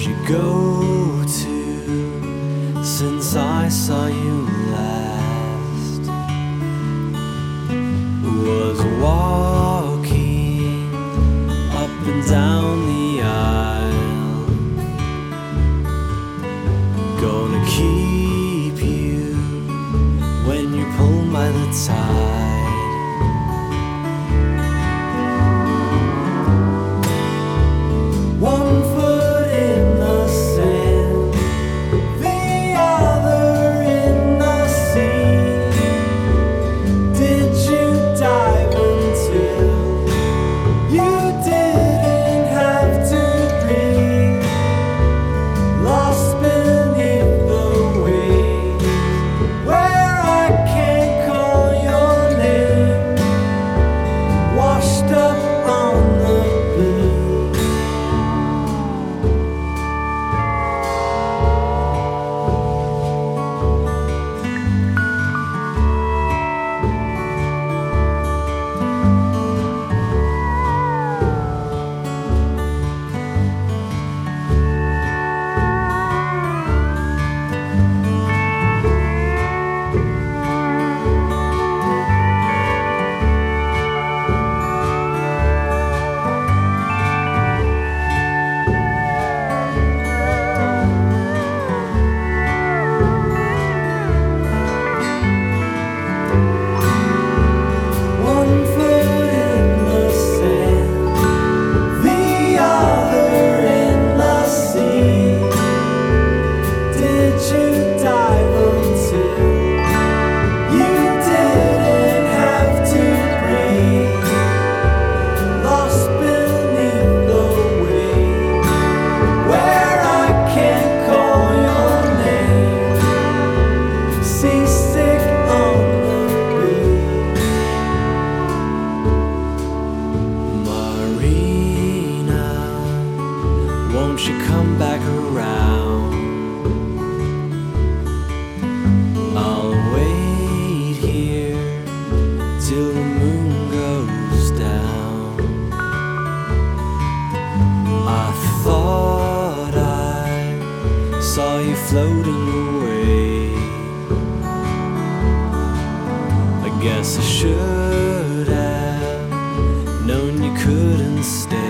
you go to since I saw you last? Was walking up and down the aisle, gonna keep you when you're pulled by the tide. One foot in the sand, the other in the sea. Did you dive until you didn't have to breathe? Lost beneath the waves, where I can't call your name. Washed up on the blue. One foot in the sand, the other in the sea. Did you dive until you didn't have to breathe? Lost beneath the waves, where I can't call your name. Seasick on the beach. Marina, won't you come back around? I'll wait here till the moon goes down. I thought I saw you floating away. I guess I should have known you couldn't stay.